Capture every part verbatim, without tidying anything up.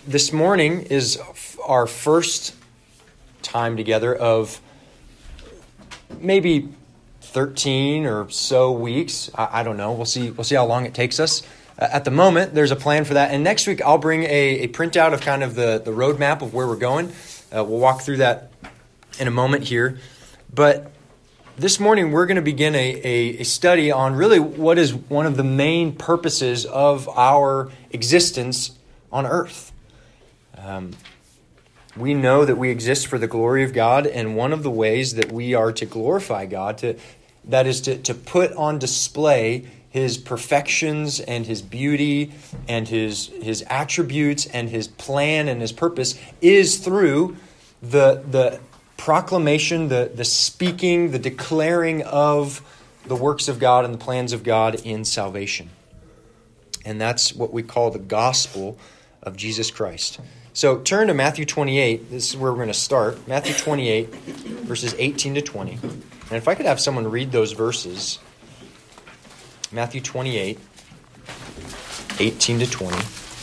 this morning is our first time together of maybe thirteen or so weeks. I, I don't know. We'll see. We'll see how long it takes us. Uh, at the moment, there's a plan for that. And next week, I'll bring a, a printout of kind of the, the roadmap of where we're going. Uh, we'll walk through that in a moment here. But this morning, we're going to begin a, a, a study on really what is one of the main purposes of our existence on earth. Um, we know that we exist for the glory of God, and one of the ways that we are to glorify God, to that is to, to put on display His perfections and His beauty and His His attributes and His plan and His purpose, is through the the proclamation, the, the speaking, the declaring of the works of God and the plans of God in salvation. And that's what we call the gospel of Jesus Christ. So turn to Matthew twenty-eight. This is where we're going to start. Matthew twenty-eight, verses eighteen to twenty. And if I could have someone read those verses. Matthew twenty-eight, eighteen to twenty.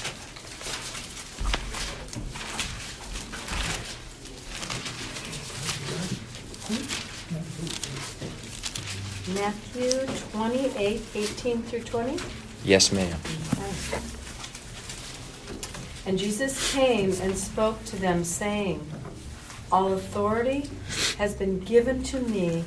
Matthew twenty-eight, eighteen through twenty? Yes, ma'am. Okay. And Jesus came and spoke to them, saying, "All authority has been given to me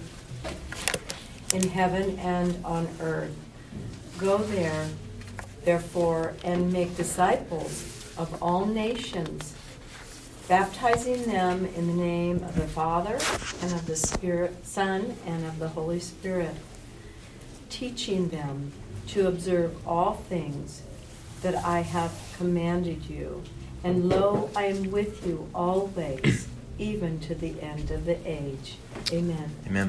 in heaven and on earth. Go there, therefore, and make disciples of all nations, baptizing them in the name of the Father and of the Spirit, Son, and of the Holy Spirit, teaching them to observe all things that I have commanded you. And lo, I am with you always, even to the end of the age." Amen. Amen.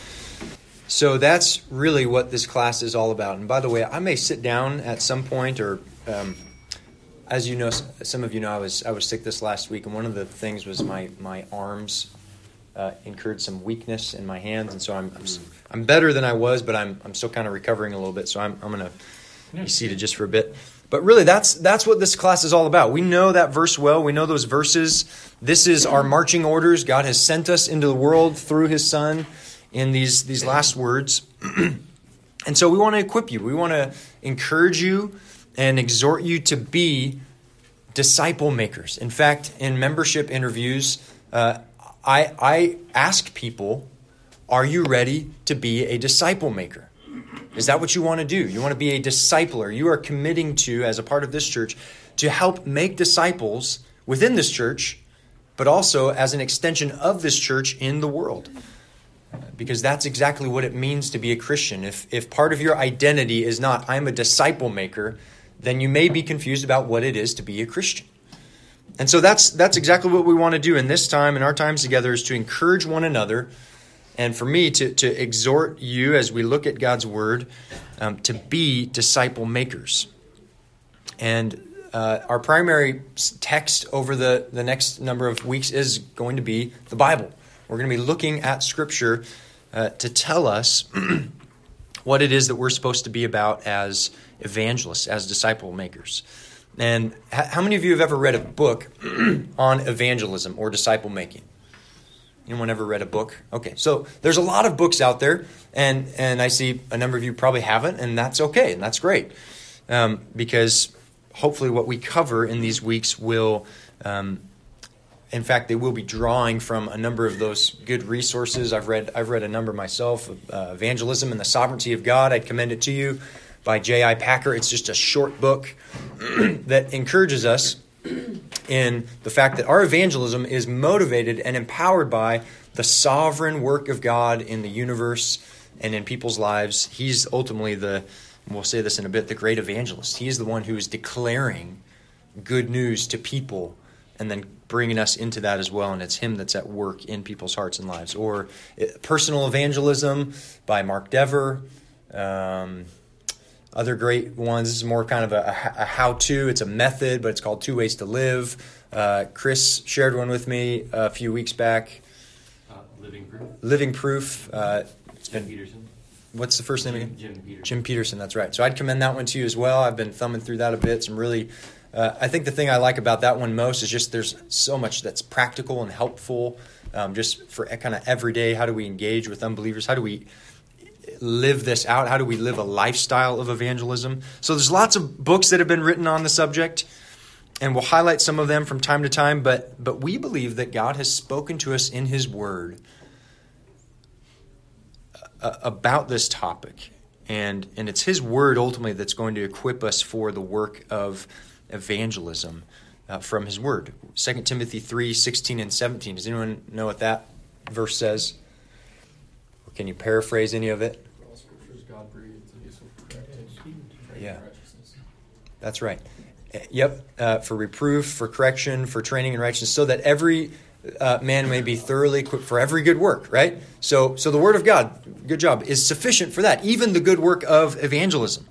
So that's really what this class is all about. And by the way, I may sit down at some point, or um, as you know, some of you know, I was I was sick this last week, and one of the things was my my arms uh, incurred some weakness in my hands, and so I'm I'm, I'm better than I was, but I'm I'm still kind of recovering a little bit. So I'm I'm going to be seated just for a bit. But really, that's that's what this class is all about. We know that verse well. We know those verses. This is our marching orders. God has sent us into the world through His Son in these, these last words. And so we want to equip you. We want to encourage you and exhort you to be disciple makers. In fact, in membership interviews, uh, I, I ask people, are you ready to be a disciple maker? Is that what you want to do? You want to be a discipler. You are committing to, as a part of this church, to help make disciples within this church, but also as an extension of this church in the world. Because that's exactly what it means to be a Christian. If if part of your identity is not, I'm a disciple maker, then you may be confused about what it is to be a Christian. And so that's that's exactly what we want to do in this time, in our times together, is to encourage one another. And for me, to, to exhort you as we look at God's Word, um, to be disciple makers. And uh, our primary text over the, the next number of weeks is going to be the Bible. We're going to be looking at Scripture uh, to tell us what it is that we're supposed to be about as evangelists, as disciple makers. And how many of you have ever read a book on evangelism or disciple making? Anyone ever read a book? Okay, so there's a lot of books out there, and, and I see a number of you probably haven't, and that's okay, and that's great. Um, because hopefully what we cover in these weeks will, um, in fact, they will be drawing from a number of those good resources. I've read I've read a number myself, uh, Evangelism and the Sovereignty of God. I'd commend it to you, by J I Packer. It's just a short book that encourages us in the fact that our evangelism is motivated and empowered by the sovereign work of God in the universe and in people's lives. He's ultimately the, we'll say this in a bit, the great evangelist. He is the one who is declaring good news to people and then bringing us into that as well. And it's Him that's at work in people's hearts and lives. Or Personal Evangelism by Mark Dever. Um... Other great ones. This is more kind of a, a how-to. It's a method, but it's called Two Ways to Live. Uh, Chris shared one with me a few weeks back. Uh, Living Proof. Living Proof. Uh, it's Jim been, Peterson. What's the first name Jim, again? Jim Peterson. Jim Peterson, that's right. So I'd commend that one to you as well. I've been thumbing through that a bit. Some really Uh, I think the thing I like about that one most is just there's so much that's practical and helpful, um, just for kind of everyday. How do we engage with unbelievers? How do we live this out? How do we live a lifestyle of evangelism? So there's lots of books that have been written on the subject, and we'll highlight some of them from time to time, but but we believe that God has spoken to us in His Word about this topic, and and it's His Word ultimately that's going to equip us for the work of evangelism uh, from His Word. Second Timothy three sixteen and seventeen. Does anyone know what that verse says? Or can you paraphrase any of it? All scripture is God-breathed and useful for correcting, training Yeah. in righteousness. That's right. Yep, uh, for reproof, for correction, for training in righteousness, so that every uh, man may be thoroughly equipped for every good work, right? So so the Word of God, good job, is sufficient for that, even the good work of evangelism.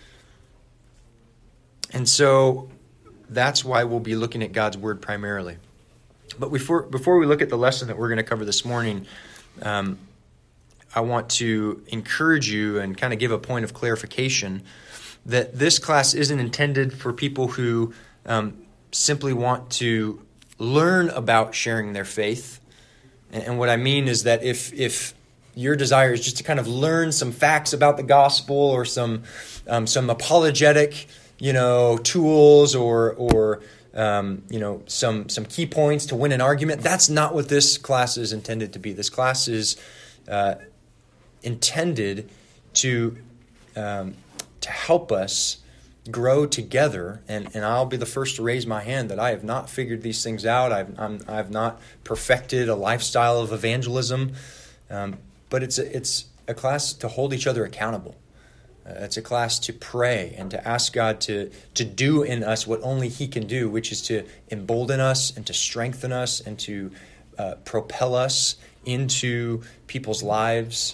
And so that's why we'll be looking at God's Word primarily. But before, before we look at the lesson that we're going to cover this morning, um, I want to encourage you and kind of give a point of clarification that this class isn't intended for people who um, simply want to learn about sharing their faith. And, and what I mean is that if if your desire is just to kind of learn some facts about the gospel or some um, some apologetic, you know, tools or or um, you know some some key points to win an argument, that's not what this class is intended to be. This class is uh, intended to um, to help us grow together, and, and I'll be the first to raise my hand that I have not figured these things out. I've I'm, I've not perfected a lifestyle of evangelism, um, but it's a, it's a class to hold each other accountable. Uh, it's a class to pray and to ask God to to do in us what only He can do, which is to embolden us and to strengthen us and to uh, propel us into people's lives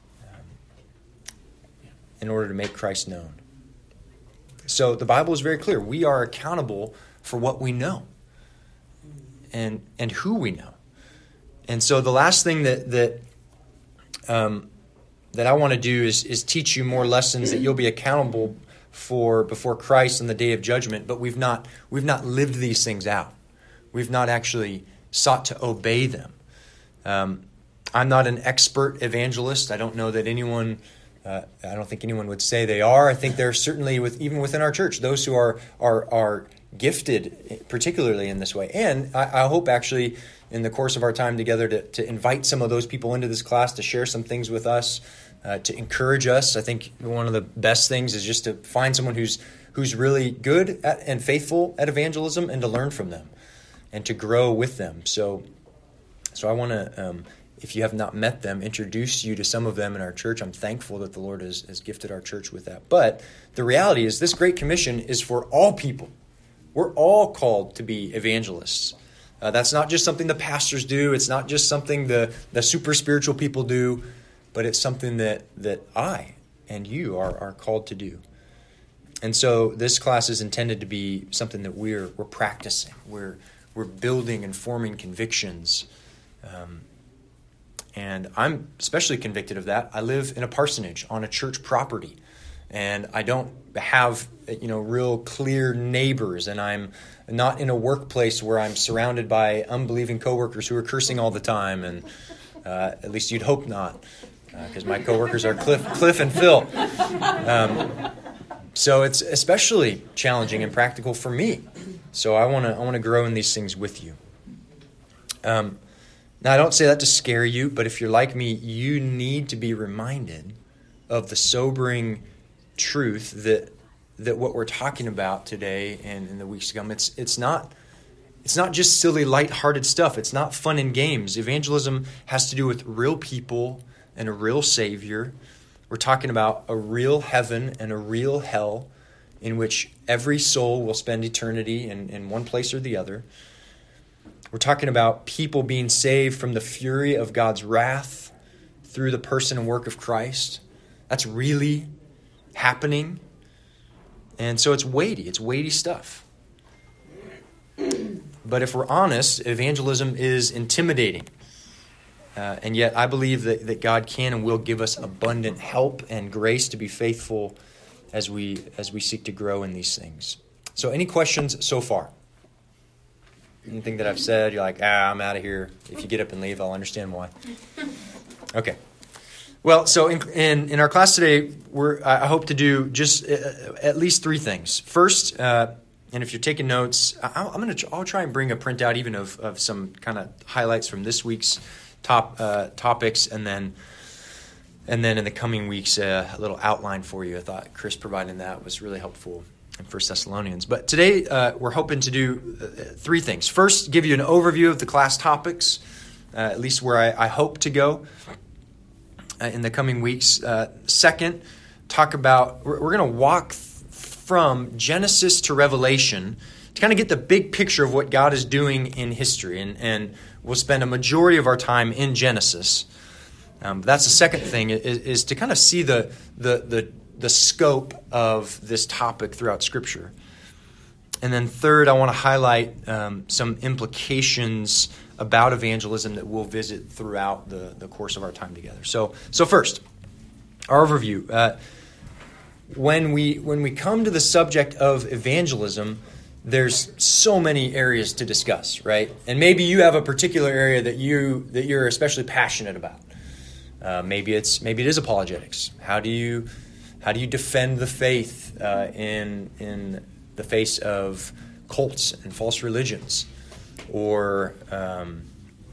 in order to make Christ known. So the Bible is very clear. We are accountable for what we know and and who we know. And so the last thing that that um, that I want to do is is teach you more lessons that you'll be accountable for before Christ on the day of judgment. But we've not we've not lived these things out. We've not actually sought to obey them. Um, I'm not an expert evangelist. I don't know that anyone. Uh, I don't think anyone would say they are. I think there are certainly, with even within our church, those who are are are gifted, particularly in this way. And I, I hope actually in the course of our time together to, to invite some of those people into this class to share some things with us, uh, to encourage us. I think one of the best things is just to find someone who's who's really good at, and faithful at evangelism and to learn from them and to grow with them. So, so I want to... Um, If you have not met them, introduce you to some of them in our church. I'm thankful that the Lord has, has gifted our church with that. But the reality is this Great Commission is for all people. We're all called to be evangelists. Uh, that's not just something the pastors do. It's not just something the, the super spiritual people do. But it's something that, that I and you are, are called to do. And so this class is intended to be something that we're we're practicing. We're, we're building and forming convictions. Um And I'm especially convicted of that. I live in a parsonage on a church property, and I don't have, you know, real clear neighbors, and I'm not in a workplace where I'm surrounded by unbelieving coworkers who are cursing all the time, and uh, at least you'd hope not, because uh, my coworkers are Cliff, Cliff and Phil. Um, so it's especially challenging and practical for me. So I want to I want to grow in these things with you. Um. Now, I don't say that to scare you, but if you're like me, you need to be reminded of the sobering truth that that what we're talking about today and in the weeks to come, it's it's not it's not just silly, lighthearted stuff. It's not fun and games. Evangelism has to do with real people and a real Savior. We're talking about a real heaven and a real hell in which every soul will spend eternity in, in one place or the other. We're talking about people being saved from the fury of God's wrath through the person and work of Christ. That's really happening. And so it's weighty. It's weighty stuff. But if we're honest, evangelism is intimidating. Uh, and yet I believe that, that God can and will give us abundant help and grace to be faithful as we as we seek to grow in these things. So any questions so far? Anything that I've said, you're like, ah, I'm out of here. If you get up and leave, I'll understand why. Okay. Well, so in in, in our class today, we're I hope to do just uh, at least three things. First, uh, and if you're taking notes, I, I'm gonna I'll try and bring a printout even of of some kind of highlights from this week's top uh, topics, and then and then in the coming weeks, uh, a little outline for you. I thought Chris providing that was really helpful in First Thessalonians. But today, uh, we're hoping to do uh, three things. First, give you an overview of the class topics, uh, at least where I, I hope to go uh, in the coming weeks. Uh, second, talk about, we're, we're going to walk th- from Genesis to Revelation to kind of get the big picture of what God is doing in history. And, and we'll spend a majority of our time in Genesis. Um, that's the second thing, is, is to kind of see the the the the scope of this topic throughout Scripture. And then third, I want to highlight um, some implications about evangelism that we'll visit throughout the, the course of our time together. So, so first, our overview. Uh, when we when we come to the subject of evangelism, there's so many areas to discuss, right? And maybe you have a particular area that you that you're especially passionate about. Uh, maybe it's maybe it is apologetics. How do you How do you defend the faith uh, in in the face of cults and false religions, or um,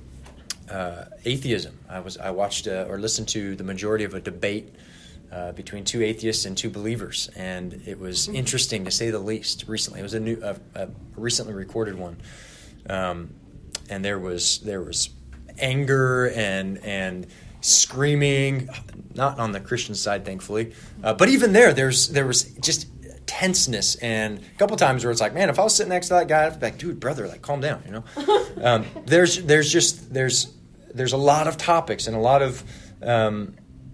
uh, atheism? I was I watched uh, or listened to the majority of a debate uh, between two atheists and two believers, and it was interesting to say the least. Recently, it was a new a, a recently recorded one, um, and there was there was anger and and. screaming, not on the Christian side, thankfully, uh, but even there, there's there was just tenseness, and a couple times where it's like, man, if I was sitting next to that guy, I'd be like, dude, brother, like, calm down, you know. um, there's there's just there's there's a lot of topics and a lot of um,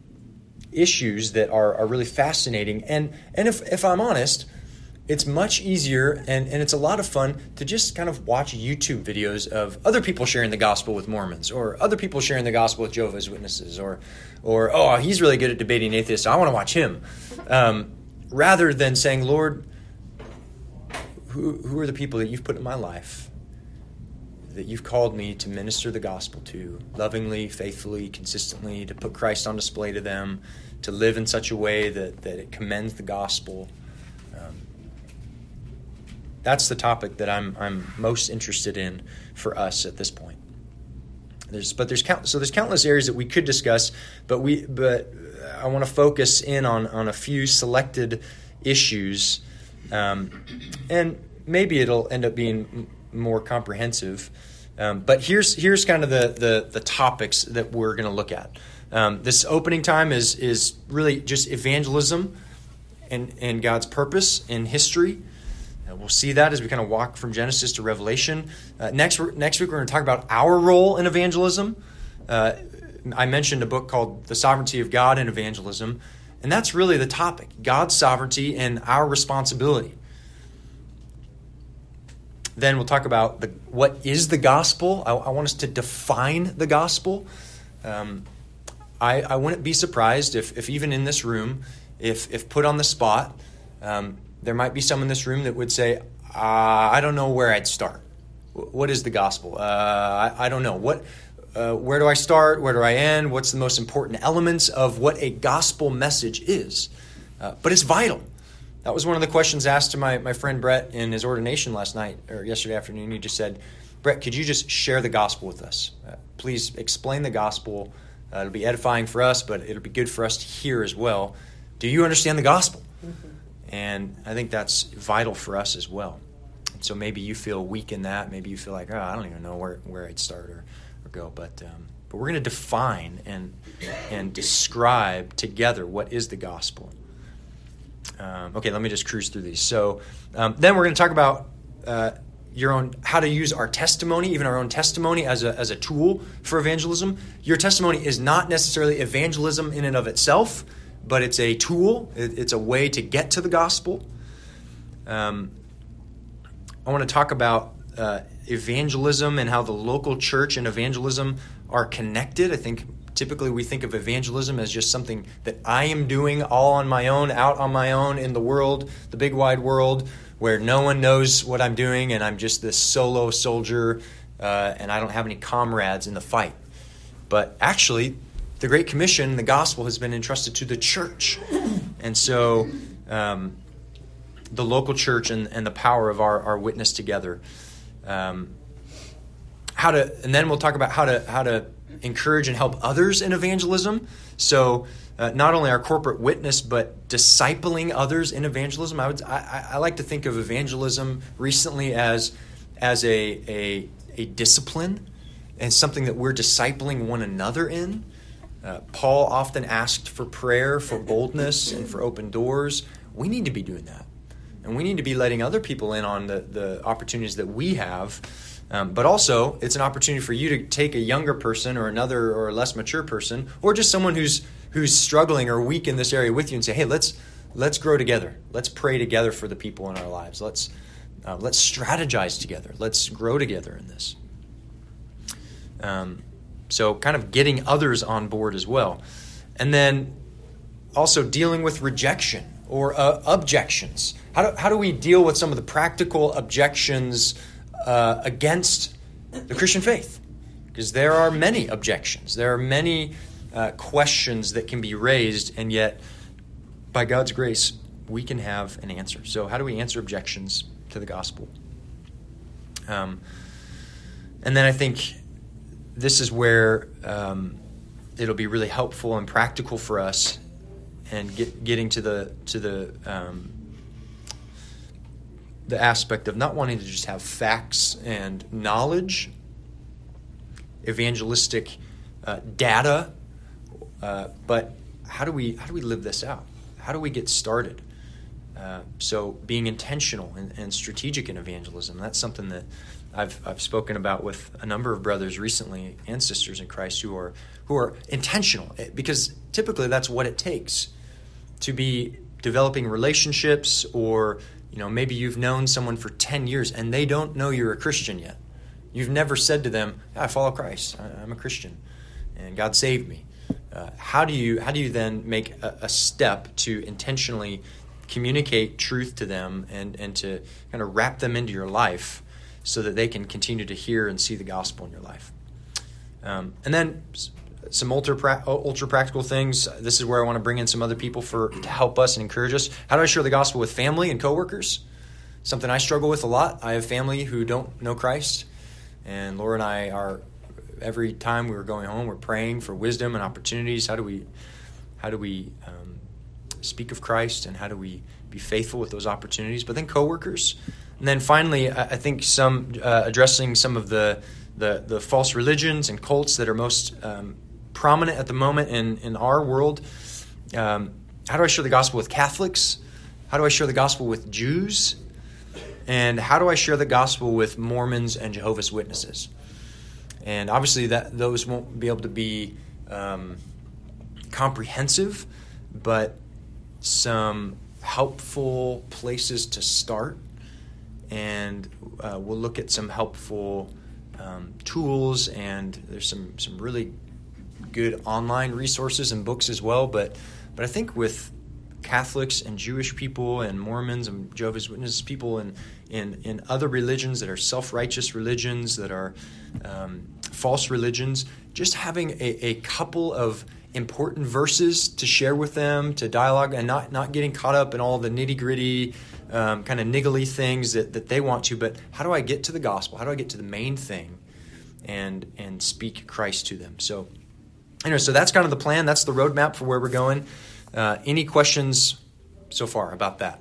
issues that are are really fascinating, and and if if I'm honest, it's much easier and, and it's a lot of fun to just kind of watch YouTube videos of other people sharing the gospel with Mormons, or other people sharing the gospel with Jehovah's Witnesses, or, or oh, he's really good at debating atheists, so I want to watch him. Um, rather than saying, Lord, who, who are the people that you've put in my life, that you've called me to minister the gospel to, lovingly, faithfully, consistently, to put Christ on display to them, to live in such a way that, that it commends the gospel. That's the topic that I'm I'm most interested in for us at this point. There's but there's count so there's countless areas that we could discuss, but we but I want to focus in on on a few selected issues, um, and maybe it'll end up being m- more comprehensive. Um, but here's here's kind of the the, the topics that we're going to look at. Um, this opening time is is really just evangelism and and God's purpose in history. Uh, we'll see that as we kind of walk from Genesis to Revelation. Uh, next, next week, we're going to talk about our role in evangelism. Uh, I mentioned a book called The Sovereignty of God in Evangelism, and that's really the topic, God's sovereignty and our responsibility. Then we'll talk about the, what is the gospel. I, I want us to define the gospel. Um, I, I wouldn't be surprised if, if even in this room, if, if put on the spot, um, there might be some in this room that would say, uh, I don't know where I'd start. What is the gospel? Uh, I, I don't know. What, uh, where do I start? Where do I end? What's the most important elements of what a gospel message is? Uh, but it's vital. That was one of the questions asked to my, my friend Brett in his ordination last night, or yesterday afternoon. He just said, Brett, could you just share the gospel with us? Uh, please explain the gospel. Uh, it'll be edifying for us, but it'll be good for us to hear as well. Do you understand the gospel? Mm-hmm. And I think that's vital for us as well. And so maybe you feel weak in that. Maybe you feel like, oh, I don't even know where, where I'd start or, or go. But um, but we're going to define and and describe together what is the gospel. Um, okay, let me just cruise through these. So um, then we're going to talk about uh, your own how to use our testimony, even our own testimony, as a as a tool for evangelism. Your testimony is not necessarily evangelism in and of itself, but it's a tool. It's a way to get to the gospel. Um, I want to talk about uh, evangelism and how the local church and evangelism are connected. I think Typically, we think of evangelism as just something that I am doing all on my own, out on my own in the world, the big wide world, where no one knows what I'm doing, and I'm just this solo soldier, uh, and I don't have any comrades in the fight. But actually, the Great Commission, the gospel, has been entrusted to the church. And so um, the local church and, and the power of our, our witness together. Um, how to, and then we'll talk about how to how to encourage and help others in evangelism. So uh, not only our corporate witness, but discipling others in evangelism. I would I, I like to think of evangelism recently as as a a, a discipline and something that we're discipling one another in. Uh, Paul often asked for prayer, for boldness, and for open doors. We need to be doing that. And we need to be letting other people in on the, the opportunities that we have. Um, but also, it's an opportunity for you to take a younger person or another or a less mature person, or just someone who's who's struggling or weak in this area with you, and say, hey, let's let's grow together. Let's pray together for the people in our lives. Let's uh, let's strategize together. Let's grow together in this. Um, so kind of getting others on board as well. And then also dealing with rejection or uh, objections. How do, how do we deal with some of the practical objections uh, against the Christian faith? Because there are many objections. There are many uh, questions that can be raised, and yet, by God's grace, we can have an answer. So how do we answer objections to the gospel? Um, and then I think this is where um, it'll be really helpful and practical for us, and get, getting to the to the um, the aspect of not wanting to just have facts and knowledge, evangelistic uh, data, uh, but how do we how do we live this out? How do we get started? Uh, so being intentional and, and strategic in evangelism, that's something that I've I've spoken about with a number of brothers recently and sisters in Christ who are who are intentional, because typically that's what it takes to be developing relationships. Or, you know, maybe you've known someone for ten years and they don't know you're a Christian yet. You've never said to them, I follow Christ, I'm a Christian, and God saved me. Uh, how do you how do you then make a, a step to intentionally communicate truth to them and, and to kind of wrap them into your life so that they can continue to hear and see the gospel in your life? Um, and then some ultra pra- ultra practical things. This is where I want to bring in some other people for to help us and encourage us. How do I share the gospel with family and coworkers? Something I struggle with a lot. I have family who don't know Christ, and Laura and I are, every time we were going home, we're praying for wisdom and opportunities. How do we, how do we um, speak of Christ, and how do we be faithful with those opportunities? But then coworkers, and then finally, I think some uh, addressing some of the, the the false religions and cults that are most um, prominent at the moment in, in our world. Um, how do I share the gospel with Catholics? How do I share the gospel with Jews? And how do I share the gospel with Mormons and Jehovah's Witnesses? And obviously that those won't be able to be um, comprehensive, but some helpful places to start. And uh, we'll look at some helpful um, tools, and there's some, some really good online resources and books as well. But but I think with Catholics and Jewish people and Mormons and Jehovah's Witnesses people and in, in other religions that are self-righteous religions, that are um, false religions, just having a, a couple of important verses to share with them, to dialogue, and not, not getting caught up in all the nitty-gritty um, kind of niggly things that, that they want to, but how do I get to the gospel? How do I get to the main thing and and speak Christ to them? So anyway, so that's kind of the plan. That's the roadmap for where we're going. Uh, any questions so far about that?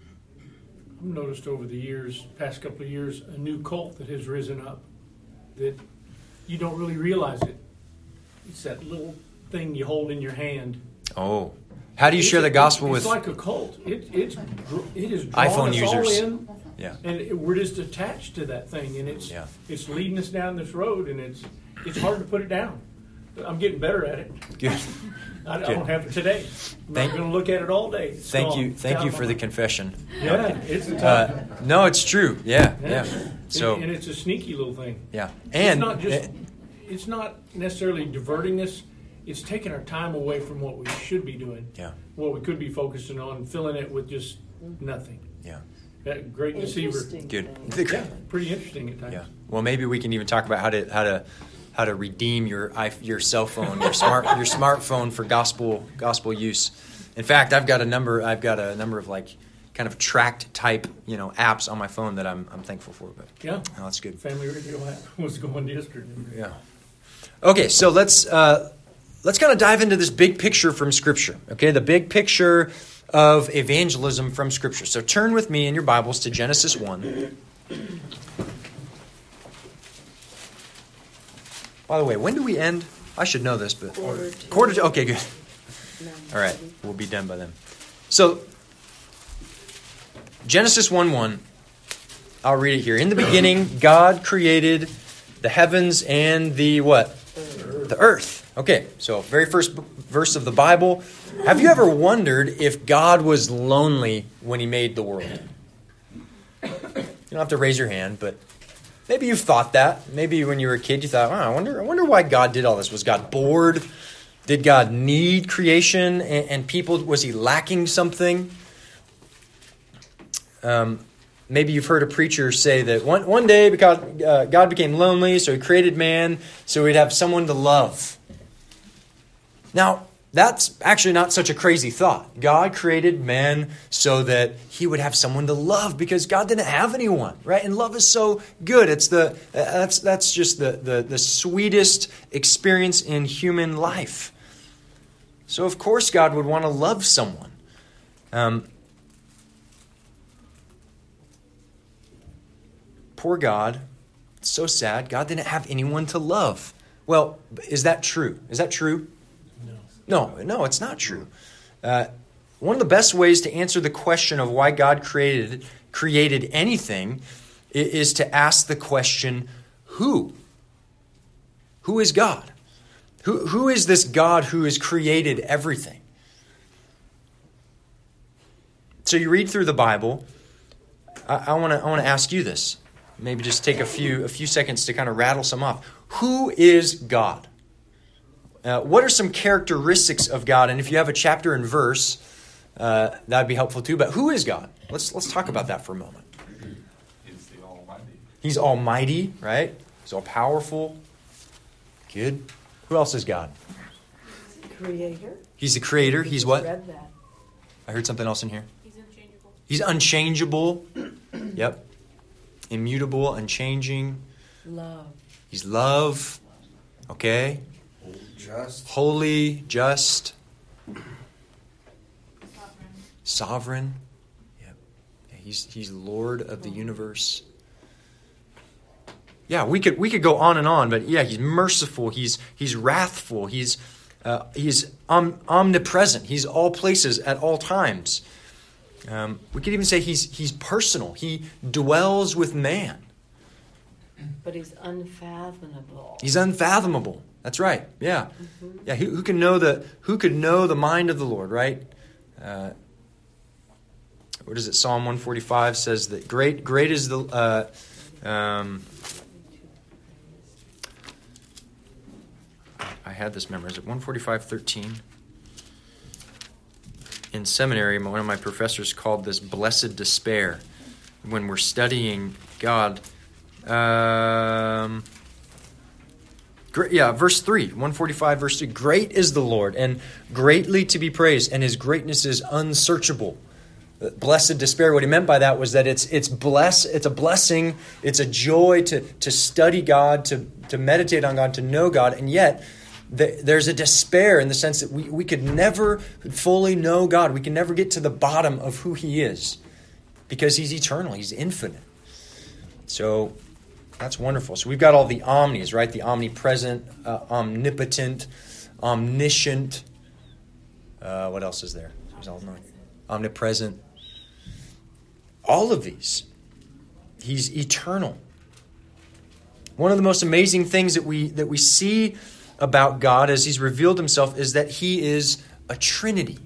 I've noticed over the years, past couple of years, a new cult that has risen up that you don't really realize it. It's that little thing you hold in your hand. Oh. How do you it's share the gospel it's with... It's like a cult. It, it's, it is drawing iPhone us users. all in, yeah. and it, we're just attached to that thing, and it's yeah. it's leading us down this road, and it's it's hard to put it down. I'm getting better at it. Good. I, Good. I don't have it today. I'm thank, not going to look at it all day. It's thank gone. you Thank you for the confession. Yeah, okay. It's a tough uh, No, it's true. Yeah, yeah. yeah. So, and, and it's a sneaky little thing. Yeah. And... It's not just... It, it's not necessarily diverting us. it's taking our time away from what we should be doing. Yeah. What we could be focusing on, filling it with just nothing. Yeah. That great deceiver. Interesting Good. thing. Yeah, pretty interesting at times. Yeah. Well, maybe we can even talk about how to how to how to redeem your i- your cell phone, your smart your smartphone for gospel gospel use. In fact, I've got a number I've got a number of like kind of tracked type, you know, apps on my phone that I'm I'm thankful for. But Yeah. oh, that's good. Family radio app was going yesterday. Yeah. Okay, so let's uh, let's kind of dive into this big picture from Scripture. Okay, the big picture of evangelism from Scripture. So turn with me in your Bibles to Genesis one. By the way, when do we end? I should know this, but Quarter to- quarter to. Okay, good. No. All right, we'll be done by then. So Genesis one one. I'll read it here. In the beginning, God created the heavens and the what? The earth. Okay, so very first b- verse of the Bible. Have you ever wondered if God was lonely when he made the world? You don't have to raise your hand, but maybe you've thought that. Maybe when you were a kid you thought, oh, I wonder I wonder why God did all this. Was God bored? Did God need creation and, and people? Was he lacking something? Um, maybe you've heard a preacher say that one, one day because uh, God became lonely, so he created man so he'd have someone to love. Now, that's actually not such a crazy thought. God created man so that he would have someone to love because God didn't have anyone, right? And love is so good. It's the uh, that's that's just the, the the sweetest experience in human life. So of course God would want to love someone. Um, poor God. It's so sad. God didn't have anyone to love. Well, is that true? Is that true? No, no, it's not true. Uh, one of the best ways to answer the question of why God created created anything is to ask the question, who? Who is God? Who, who is this God who has created everything? So you read through the Bible. I want to I want to ask you this. Maybe just take a few a few seconds to kind of rattle some off. Who is God? Uh, what are some characteristics of God? And if you have a chapter and verse, uh, that'd be helpful too. But who is God? Let's let's talk about that for a moment. He's the Almighty. He's almighty, right? He's all powerful. Good. Who else is God? Creator. He's the creator. He's what? Read that. I heard something else in here. He's unchangeable. He's unchangeable. Yep. Immutable, unchanging. Love. He's love. Okay. Just. Holy, just, Sovereign. sovereign. Yep. Yeah, he's he's Lord of the universe. Yeah, we could we could go on and on, but yeah, he's merciful. He's he's wrathful. He's uh, he's om- omnipresent. He's all places at all times. Um, we could even say he's he's personal. He dwells with man. But he's unfathomable. He's unfathomable. That's right. Yeah, mm-hmm. yeah. Who, who can know the who could know the mind of the Lord? Right. Uh, what is it? Psalm one forty-five says that great, great is the. Uh, um, I had this memorized. one forty-five thirteen. In seminary, one of my professors called this blessed despair. When we're studying God. Um. Yeah, verse three, one forty-five, verse three. Great is the Lord, and greatly to be praised, and his greatness is unsearchable. Blessed despair, what he meant by that was that it's it's bless, it's a blessing, it's a joy to, to study God, to, to meditate on God, to know God, and yet the, there's a despair in the sense that we, we could never fully know God. We can never get to the bottom of who he is because he's eternal, he's infinite. So that's wonderful. So we've got all the omnis, right? The omnipresent, uh, omnipotent, omniscient. Uh, what else is there? There's all nine. Omnipresent. All of these. He's eternal. One of the most amazing things that we that we see about God as he's revealed himself is that he is a Trinity.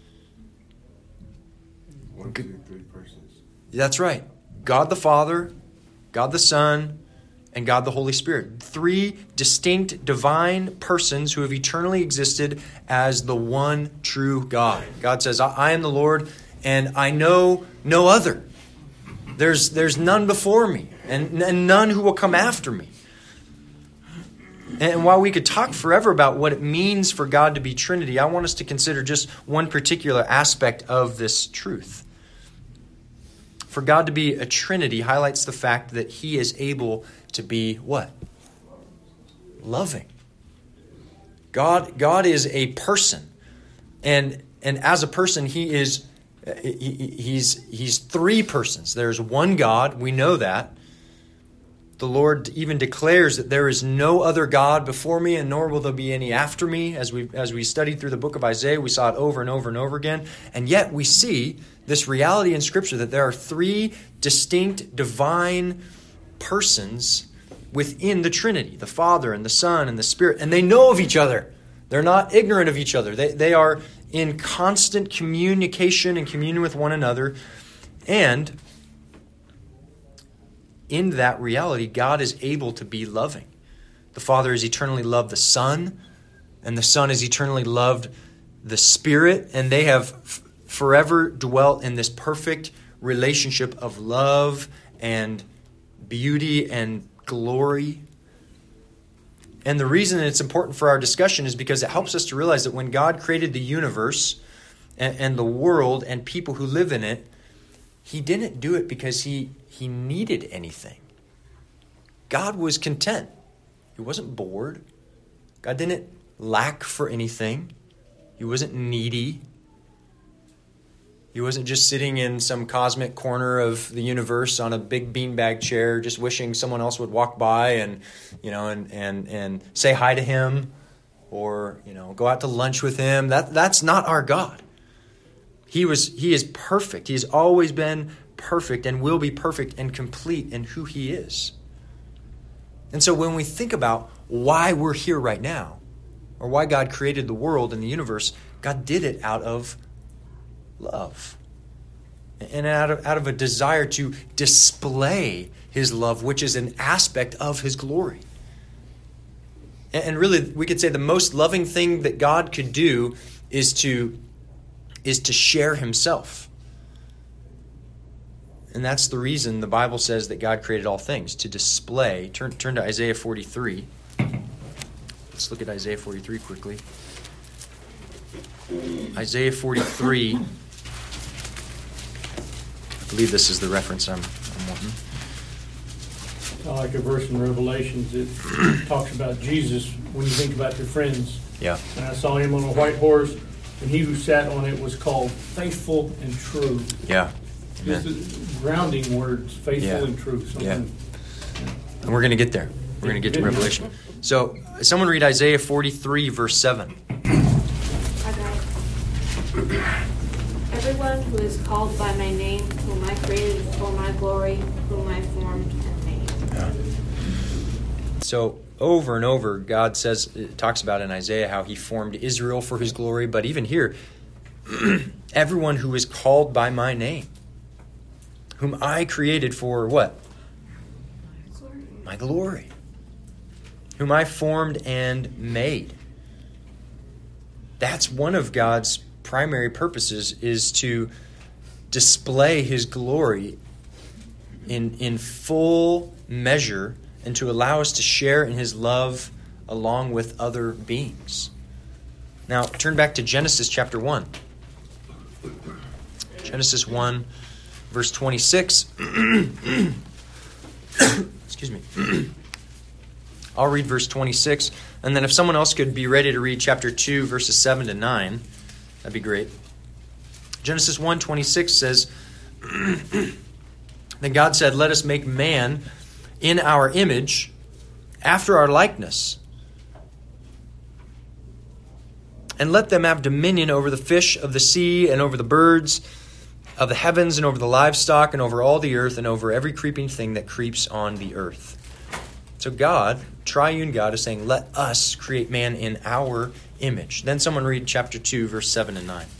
One, two, three persons. That's right. God the Father, God the Son, and God the Holy Spirit. Three distinct divine persons who have eternally existed as the one true God. God says, I, I am the Lord, and I know no other. There's, there's none before me, and, and none who will come after me. And while we could talk forever about what it means for God to be Trinity, I want us to consider just one particular aspect of this truth. For God to be a Trinity highlights the fact that He is able to be what? Loving. God, God is a person. And, and as a person, He is he, he's, he's three persons. There's one God, we know that. The Lord even declares that there is no other God before me, and nor will there be any after me. As we as we studied through the book of Isaiah, we saw it over and over and over again. And yet we see this reality in Scripture that there are three distinct divine persons within the Trinity, the Father and the Son and the Spirit, and they know of each other. They're not ignorant of each other. They, they are in constant communication and communion with one another. And in that reality, God is able to be loving. The Father has eternally loved the Son, and the Son has eternally loved the Spirit, and they have f- forever dwelt in this perfect relationship of love and beauty and glory. And the reason it's important for our discussion is because it helps us to realize that when God created the universe and, and the world and people who live in it, He didn't do it because he, he needed anything. God was content. He wasn't bored. God didn't lack for anything. He wasn't needy. He wasn't just sitting in some cosmic corner of the universe on a big beanbag chair, just wishing someone else would walk by and, you know, and and and say hi to him, or, you know, go out to lunch with him. That that's not our God. He was he is perfect. He has always been perfect and will be perfect and complete in who He is. And so when we think about why we're here right now, or why God created the world and the universe, God did it out of love. And out of, out of a desire to display His love, which is an aspect of His glory. And really, we could say the most loving thing that God could do is to, is to share Himself. And that's the reason the Bible says that God created all things, to display. Turn, turn to Isaiah forty-three. Let's look at Isaiah forty-three quickly. Isaiah forty-three. I believe this is the reference I'm, I'm wanting. I like a verse in Revelations. It talks about Jesus when you think about your friends. Yeah. And I saw Him on a white horse, and He who sat on it was called Faithful and True. Yeah. Just the grounding words, faithful Yeah. and true. Something, Yeah. And we're going to get there. We're going to get to Revelation. So, someone read Isaiah forty-three, verse seven. Okay. Everyone who is called by my name, whom I created for my glory, whom I formed and made. Yeah. So, over and over, God says, it talks about in Isaiah how He formed Israel for His glory. But even here, everyone who is called by my name, whom I created for what? My glory. Whom I formed and made. That's one of God's primary purposes, is to display His glory in, in full measure and to allow us to share in His love along with other beings. Now, turn back to Genesis chapter one. Genesis one, verse twenty-six. Excuse me. I'll read verse twenty-six, and then if someone else could be ready to read chapter two, verses seven to nine, that'd be great. Genesis one twenty-six says, Then God said, "Let us make man in our image, after our likeness, and let them have dominion over the fish of the sea, and over the birds of the heavens, and over the livestock, and over all the earth, and over every creeping thing that creeps on the earth." So God, triune God, is saying, let us create man in our image. Then someone read chapter two, verse seven and nine.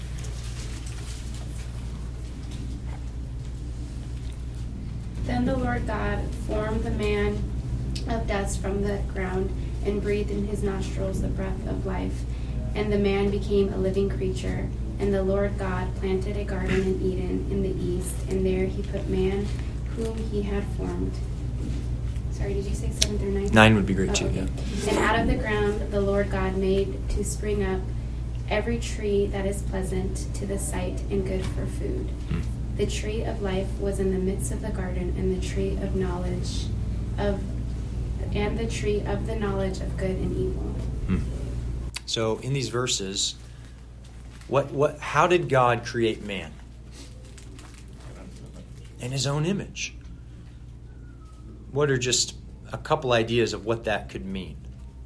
Then the Lord Lord God formed the man of dust from the ground and breathed in his nostrils the breath of life, and the man became a living creature. And the Lord God planted a garden in Eden in the east, and there he put man whom he had formed. Sorry, did you say seven through nine? Nine would be great Oh, too, okay. yeah. And out of the ground the Lord God made to spring up every tree that is pleasant to the sight and good for food. Mm. The tree of life was in the midst of the garden, and the tree of knowledge of and the tree of the knowledge of good and evil. Mm. So in these verses, what what how did God create man? In his own image. What are just a couple ideas of what that could mean?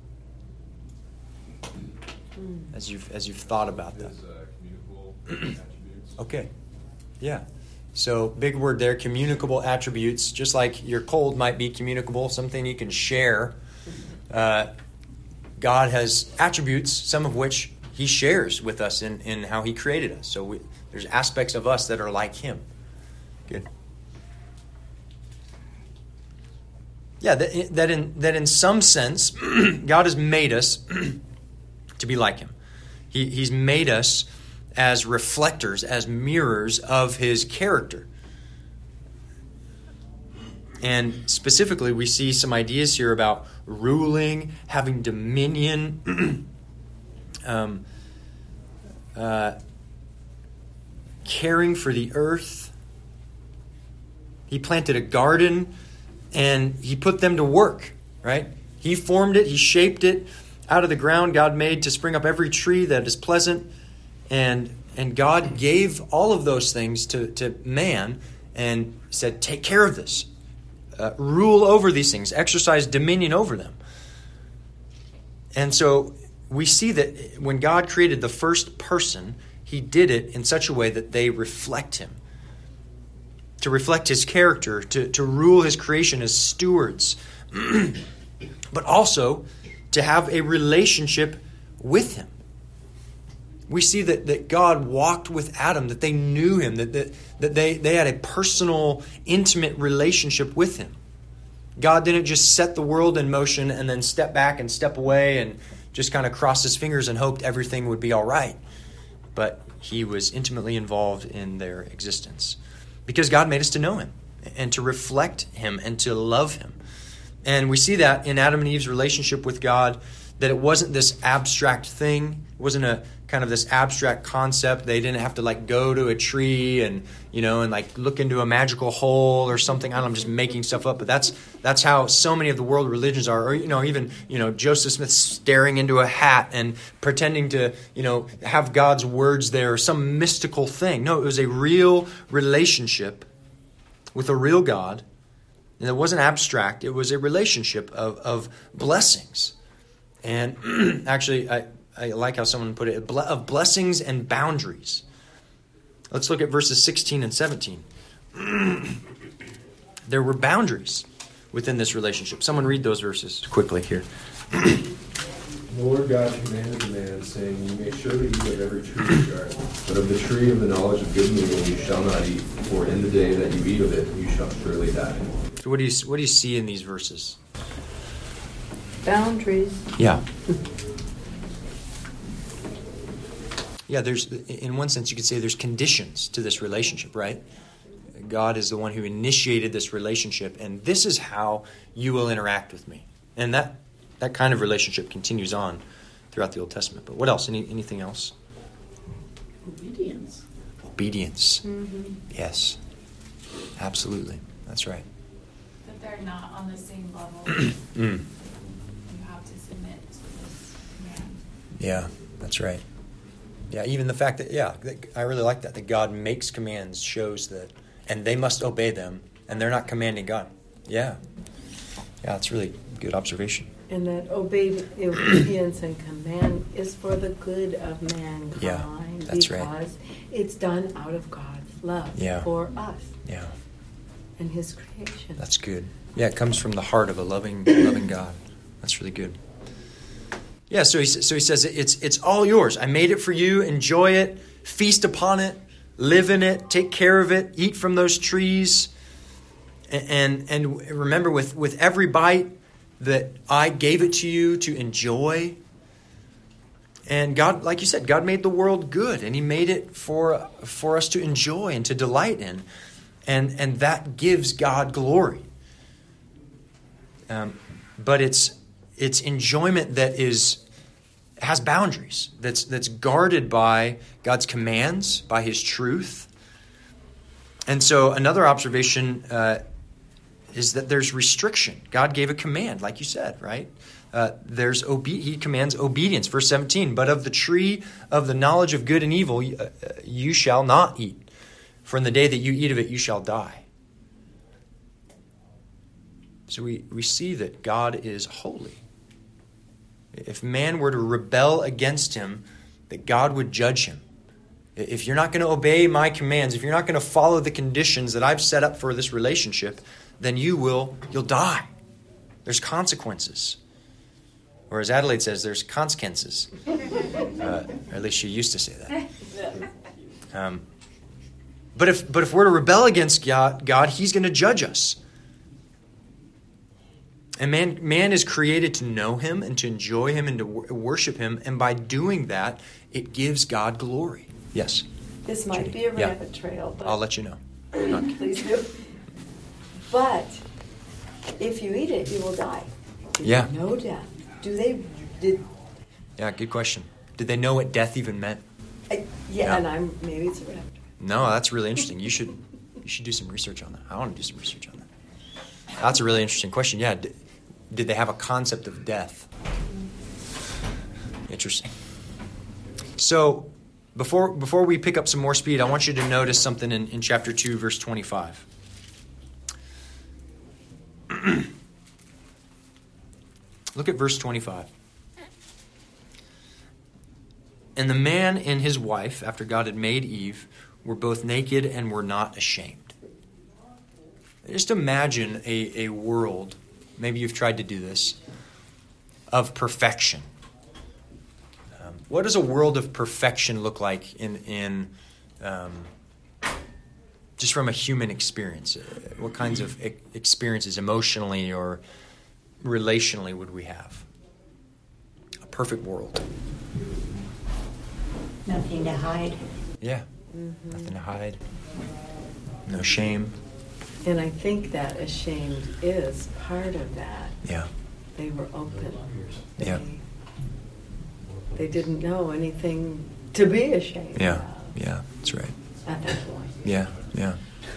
As you've as you've thought about that. His uh, communicable attributes. Okay. Yeah. So big word there, communicable attributes. Just like your cold might be communicable, something you can share. Uh, God has attributes, some of which he shares with us in, in how he created us. So we, there's aspects of us that are like him. Good. Yeah, that, that in that in some sense, God has made us to be like him. He, he's made us as reflectors, as mirrors of his character. And specifically, we see some ideas here about ruling, having dominion, um, uh, caring for the earth. He planted a garden and he put them to work, right? He formed it, he shaped it. Out of the ground, God made to spring up every tree that is pleasant. And and God gave all of those things to, to man and said, take care of this. Uh, rule over these things. Exercise dominion over them. And so we see that when God created the first person, he did it in such a way that they reflect him. To reflect his character, to, to rule his creation as stewards. But also to have a relationship with him. We see that, that God walked with Adam, that they knew him, that, that, that they, they had a personal, intimate relationship with him. God didn't just set the world in motion and then step back and step away and just kind of cross his fingers and hoped everything would be all right. But he was intimately involved in their existence. Because God made us to know him and to reflect him and to love him. And we see that in Adam and Eve's relationship with God, that it wasn't this abstract thing. It wasn't a kind of this abstract concept. They didn't have to like go to a tree and, you know, and like look into a magical hole or something. I don't know, I'm just making stuff up. But that's that's how so many of the world religions are. Or, you know, even, you know, Joseph Smith staring into a hat and pretending to, you know, have God's words there or some mystical thing. No, it was a real relationship with a real God. And it wasn't abstract. It was a relationship of, of blessings. And actually, I, I like how someone put it, of blessings and boundaries. Let's look at verses sixteen and seventeen. There were boundaries within this relationship. Someone read those verses quickly here. The Lord God commanded the man, saying, you may surely eat of every tree of the garden, but of the tree of the knowledge of good and evil you shall not eat, for in the day that you eat of it you shall surely die. So what do you what do you see in these verses? Boundaries. Yeah. Yeah, there's, in one sense, you could say there's conditions to this relationship, right? God is the one who initiated this relationship, and this is how you will interact with me. And that that kind of relationship continues on throughout the Old Testament. But what else? Any anything else? Obedience. Obedience. Mm-hmm. Yes. Absolutely. That's right. That they're not on the same level. mm. You have to submit to this man. Yeah, that's right. Yeah, even the fact that, yeah, that, I really like that, that God makes commands shows that, and they must obey them, and they're not commanding God. Yeah. Yeah, that's really good observation. And that obey, obedience and command is for the good of mankind. Yeah, that's right. Because it's done out of God's love Yeah. for us Yeah, and his creation. that's good. Yeah, it comes from the heart of a loving, loving God. That's really good. Yeah, so he so he says it's it's all yours. I made it for you. Enjoy it, feast upon it, live in it, take care of it, eat from those trees. And and remember, with, with every bite that I gave it to you to enjoy. And God, like you said, God made the world good, and he made it for for us to enjoy and to delight in. And and that gives God glory. Um, but it's it's enjoyment that is has boundaries, that's that's guarded by God's commands, by his truth. And so another observation uh, is that there's restriction. God gave a command, like you said, right? Uh, there's obe- he commands obedience. Verse seventeen, but of the tree of the knowledge of good and evil uh, you shall not eat, for in the day that you eat of it you shall die. So we, we see that God is holy. If man were to rebel against him, that God would judge him. If you're not going to obey my commands, if you're not going to follow the conditions that I've set up for this relationship, then you will, you'll die. There's consequences. Or as Adelaide says, there's consequences. Uh, or at least she used to say that. Um, but if but if we're to rebel against God, God, he's going to judge us. And man, man is created to know him and to enjoy him and to wor- worship him. And by doing that, it gives God glory. Yes? This might Judy. be a Yeah. rabbit trail, but I'll let you know. Okay. please do. But if you eat it, you will die. Yeah. No death. Do they? Did? Yeah, good question. Did they know what death even meant? I, yeah, Yeah. and I'm maybe it's a rabbit trail. No, that's really interesting. You should you should do some research on that. I want to do some research on that. That's a really interesting question. Yeah, did, did they have a concept of death? Interesting. So before before we pick up some more speed, I want you to notice something in, in chapter two, verse twenty-five. Look at verse twenty-five. And the man and his wife, after God had made Eve, were both naked and were not ashamed. Just imagine a, a world, maybe you've tried to do this, of perfection. Um, what does a world of perfection look like in, in um, just from a human experience? Uh, what kinds of e- experiences emotionally or relationally would we have? A perfect world. Nothing to hide. Yeah. Mm-hmm. Nothing to hide. No shame. And I think that ashamed is part of that. Yeah. They were open. They, Yeah. They didn't know anything to be ashamed Yeah. of Yeah. That's right. at that point. Yeah. Yeah.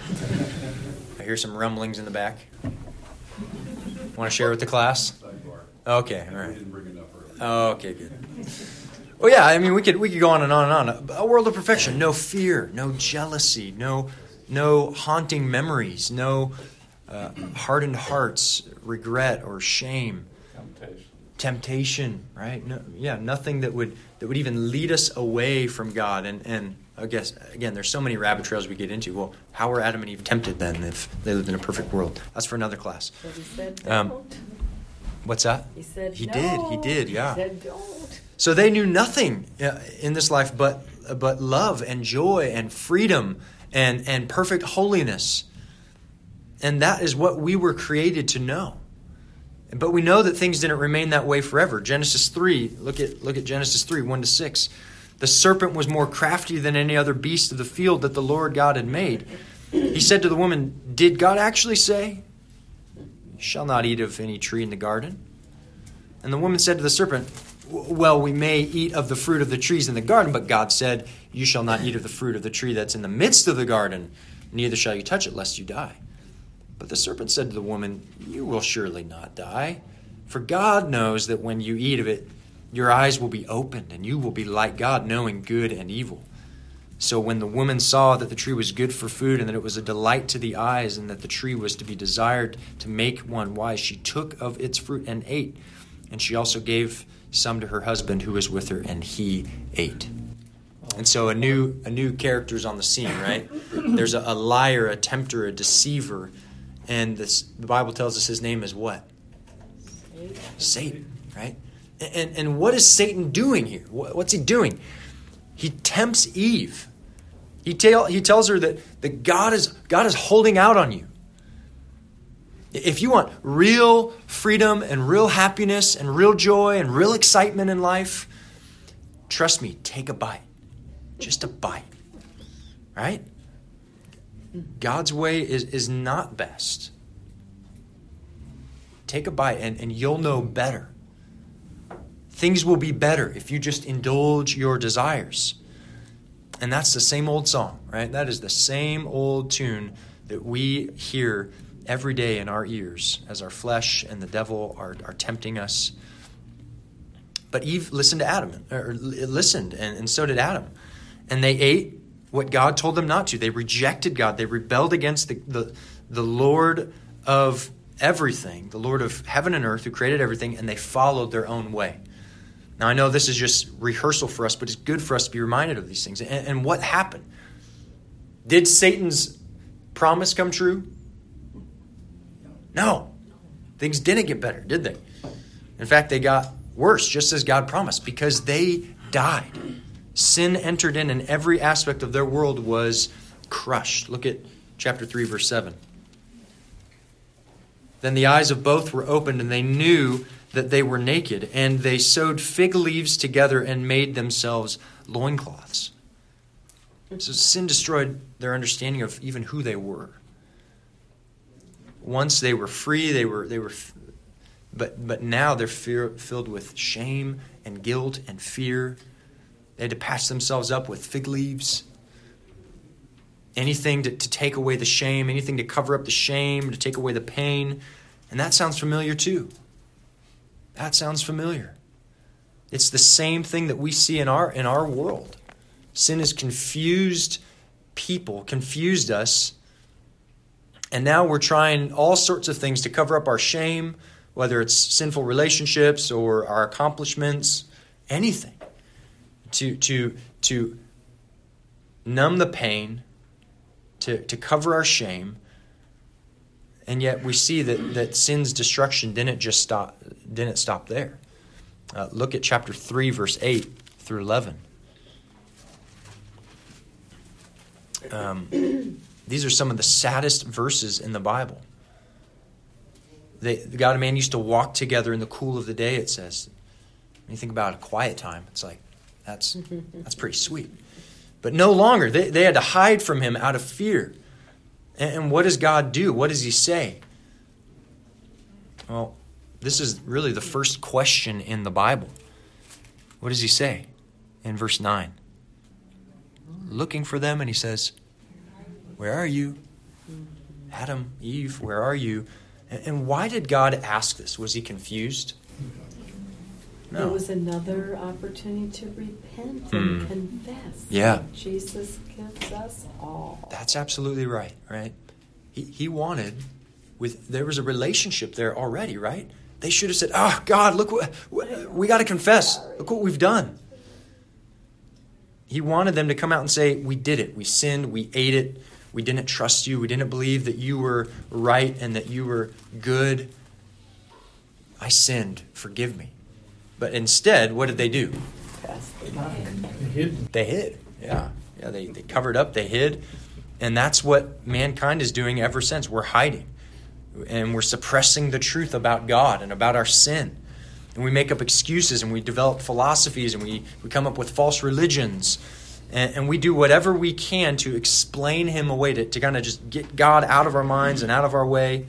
I hear some rumblings in the back. Want to share with the class? Okay. All We right. didn't bring it up earlier. Oh, okay, good. Well, yeah, I mean, we could we could go on and on and on. A world of perfection, no fear, no jealousy, no no haunting memories, no uh, hardened hearts, regret or shame, Temptation. temptation, right? No, yeah, nothing that would that would even lead us away from God. And and I guess again, there's so many rabbit trails we get into. Well, how were Adam and Eve tempted then if they lived in a perfect world? That's for another class. But he said Um, don't. What's that? He said He no. did. He did. Yeah. He said don't. So they knew nothing uh, in this life but but love and joy and freedom and, and perfect holiness. And that is what we were created to know. But we know that things didn't remain that way forever. Genesis three, look at look at Genesis three, one to six. The serpent was more crafty than any other beast of the field that the Lord God had made. He said to the woman, did God actually say, you shall not eat of any tree in the garden? And the woman said to the serpent, well, we may eat of the fruit of the trees in the garden, but God said, you shall not eat of the fruit of the tree that's in the midst of the garden, neither shall you touch it, lest you die. But the serpent said to the woman, you will surely not die, for God knows that when you eat of it, your eyes will be opened, and you will be like God, knowing good and evil. So when the woman saw that the tree was good for food, and that it was a delight to the eyes, and that the tree was to be desired to make one wise, she took of its fruit and ate. And she also gave some to her husband who was with her, and he ate. And so a new a new character's on the scene, right? There's a, a liar, a tempter, a deceiver, and this, the Bible tells us his name is what? Satan, right? And and what is Satan doing here? What's he doing? He tempts Eve. He tell he tells her that, that God is God is holding out on you. If you want real freedom and real happiness and real joy and real excitement in life, trust me, take a bite. Just a bite. Right? God's way is, is not best. Take a bite and, and you'll know better. Things will be better if you just indulge your desires. And that's the same old song, right? That is the same old tune that we hear every day in our ears as our flesh and the devil are, are tempting us. But Eve listened to Adam, or listened, and, and so did Adam. And they ate what God told them not to. They rejected God. They rebelled against the, the, the Lord of everything, the Lord of heaven and earth who created everything, and they followed their own way. Now, I know this is just rehearsal for us, but it's good for us to be reminded of these things. And, and what happened? Did Satan's promise come true? No. Things didn't get better, did they? In fact, they got worse, just as God promised, because they died. Sin entered in, and every aspect of their world was crushed. Look at chapter three, verse seven. Then the eyes of both were opened, and they knew that they were naked, and they sewed fig leaves together and made themselves loincloths. So sin destroyed their understanding of even who they were. Once they were free, they were they were, but but now they're fear, filled with shame and guilt and fear. They had to patch themselves up with fig leaves. Anything to, to take away the shame, anything to cover up the shame, to take away the pain. And that sounds familiar too. That sounds familiar. It's the same thing that we see in our in our world. Sin has confused people, confused us. And now we're trying all sorts of things to cover up our shame, whether it's sinful relationships or our accomplishments, anything. To to to numb the pain, to, to cover our shame. And yet we see that, that sin's destruction didn't just stop didn't stop there. Uh, look at chapter three, verse eight through eleven. Um, these are some of the saddest verses in the Bible. They, God and man used to walk together in the cool of the day, it says. When you think about a quiet time, it's like, that's that's pretty sweet. But no longer. They, they had to hide from him out of fear. And, and what does God do? What does he say? Well, this is really the first question in the Bible. What does he say in verse nine? Looking for them, and he says, where are you? Adam, Eve, where are you? And, and why did God ask this? Was he confused? No. It was another opportunity to repent Mm. and confess. Yeah. Like Jesus gives us all. That's absolutely right, right? He he wanted, with there was a relationship there already, right? They should have said, oh, God, look, what, what we got to confess. Look what we've done. He wanted them to come out and say, we did it. We sinned. We ate it. We didn't trust you. We didn't believe that you were right and that you were good. I sinned. Forgive me. But instead, what did they do? Pass the buck. They hid. They hid. Yeah. Yeah, they, they covered up. They hid. And that's what mankind is doing ever since. We're hiding. And we're suppressing the truth about God and about our sin. And we make up excuses and we develop philosophies and we, we come up with false religions. And, and we do whatever we can to explain him away, to, to kind of just get God out of our minds and out of our way.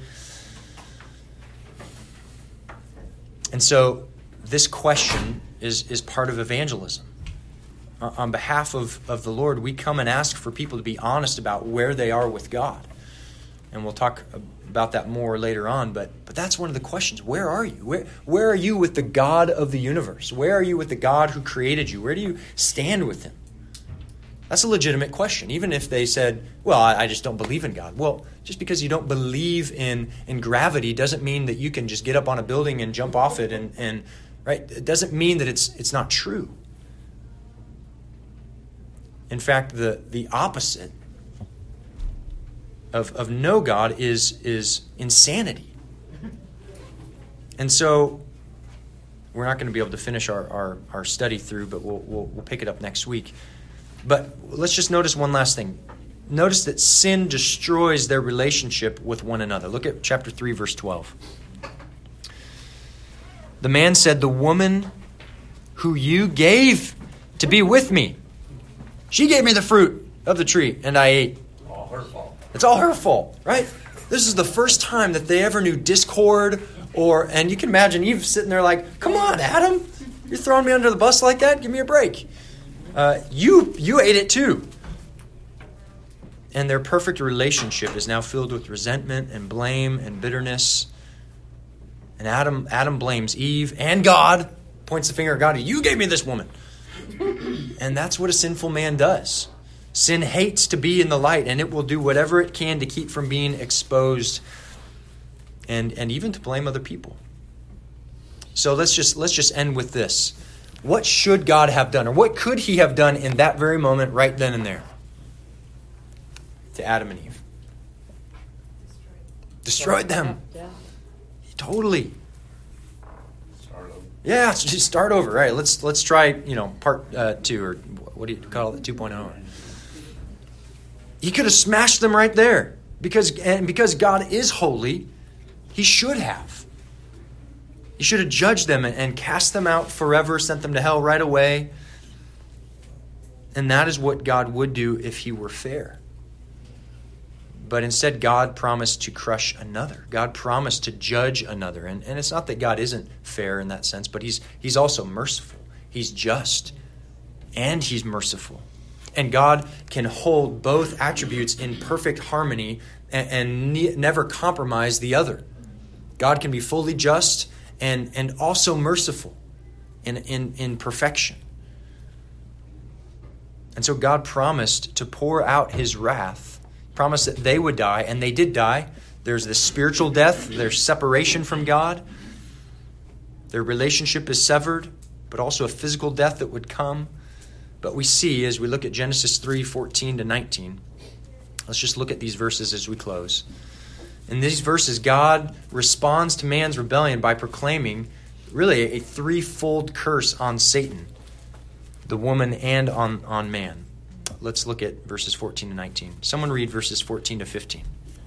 And so this question is, is part of evangelism. Uh, on behalf of, of the Lord, we come and ask for people to be honest about where they are with God. And we'll talk about that more later on, but but that's one of the questions. Where are you? Where where are you with the God of the universe? Where are you with the God who created you? Where do you stand with him? That's a legitimate question, even if they said, well, I, I just don't believe in God. Well, just because you don't believe in, in gravity doesn't mean that you can just get up on a building and jump off it and, and right? It doesn't mean that it's it's not true. In fact, the, the opposite Of, of no God is is insanity. And so we're not going to be able to finish our, our, our study through, but we'll, we'll we'll pick it up next week. But let's just notice one last thing. notice that sin destroys their relationship with one another. Look at chapter three, verse twelve. The man said, the woman who you gave to be with me, she gave me the fruit of the tree, and I ate. All her fault. It's all her fault, right? This is the first time that they ever knew discord, or, and you can imagine Eve sitting there like, come on, Adam, you're throwing me under the bus like that? Give me a break. Uh, you, you ate it too. And their perfect relationship is now filled with resentment and blame and bitterness. And Adam, Adam blames Eve and God, points the finger at God, you gave me this woman. And that's what a sinful man does. Sin hates to be in the light, and it will do whatever it can to keep from being exposed and, and even to blame other people. So let's just let's just end with this. What should God have done, or what could he have done in that very moment, right then and there, to Adam and Eve? Destroyed them. Yeah. Totally. Start over. Yeah, so just start over. Right. Let's let's try, you know, part uh, two, or what do you call it, two point oh. He could have smashed them right there. Because and because God is holy, he should have. He should have judged them and, and cast them out forever, sent them to hell right away. And that is what God would do if he were fair. But instead, God promised to crush another. God promised to judge another. And, and it's not that God isn't fair in that sense, but he's he's also merciful. He's just. And he's merciful. And God can hold both attributes in perfect harmony and, and ne- never compromise the other. God can be fully just and, and also merciful in, in, in perfection. And so God promised to pour out his wrath, promised that they would die, and they did die. There's this spiritual death, there's separation from God. Their relationship is severed, but also a physical death that would come. But we see, as we look at Genesis three, fourteen to nineteen, let's just look at these verses as we close. In these verses, God responds to man's rebellion by proclaiming really a threefold curse on Satan, the woman, and on, on man. Let's look at verses fourteen to nineteen. Someone read verses fourteen to fifteen.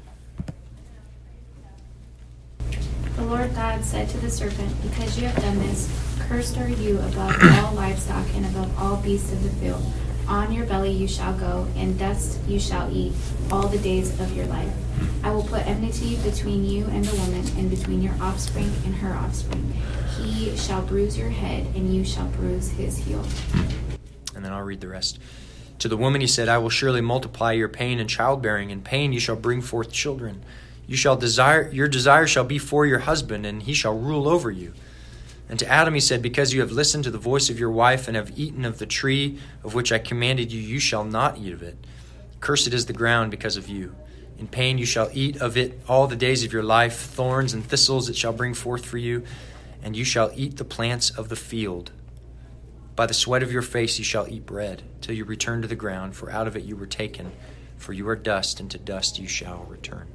The Lord God said to the serpent, because you have done this, cursed are you above all livestock and above all beasts of the field. On your belly you shall go, and dust you shall eat all the days of your life. I will put enmity between you and the woman, and between your offspring and her offspring. He shall bruise your head, and you shall bruise his heel. And then I'll read the rest. To the woman he said, I will surely multiply your pain and childbearing. In pain you shall bring forth children. You shall desire, your desire shall be for your husband, and he shall rule over you. And to Adam he said, because you have listened to the voice of your wife and have eaten of the tree of which I commanded you, you shall not eat of it. Cursed is the ground because of you. In pain you shall eat of it all the days of your life. Thorns and thistles it shall bring forth for you, and you shall eat the plants of the field. By the sweat of your face you shall eat bread, till you return to the ground, for out of it you were taken. For you are dust, and to dust you shall return.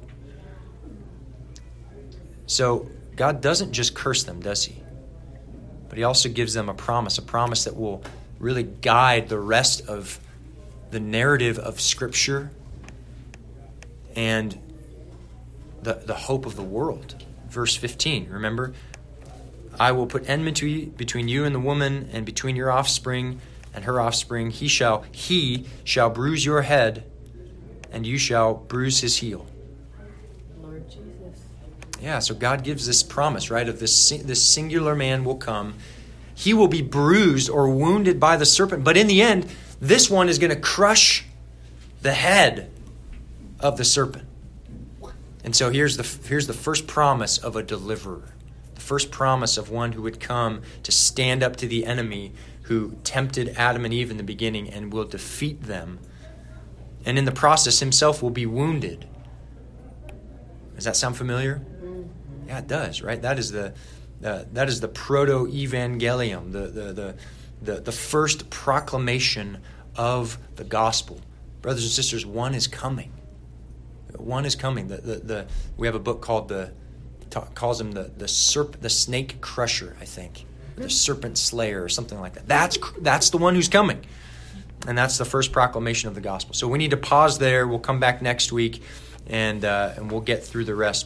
So God doesn't just curse them, does he? But he also gives them a promise, a promise that will really guide the rest of the narrative of Scripture and the, the hope of the world. Verse fifteen, remember? I will put enmity between you and the woman, and between your offspring and her offspring. He shall, he shall bruise your head, and you shall bruise his heel. Lord Jesus. Yeah, so God gives this promise, right, of this, this singular man will come. He will be bruised or wounded by the serpent, but in the end, this one is going to crush the head of the serpent. And so here's the here's the first promise of a deliverer. The first promise of one who would come to stand up to the enemy who tempted Adam and Eve in the beginning and will defeat them. And in the process, himself will be wounded. Does that sound familiar? Yeah, it does, right? That is the uh, that is the proto-evangelium, the, the the the the first proclamation of the gospel. Brothers and sisters, one is coming. One is coming. The the, the we have a book called the talk, calls him the the serp the snake crusher, I think, the serpent slayer or something like that. That's that's the one who's coming. And that's the first proclamation of the gospel. So we need to pause there. We'll come back next week, and uh, and we'll get through the rest.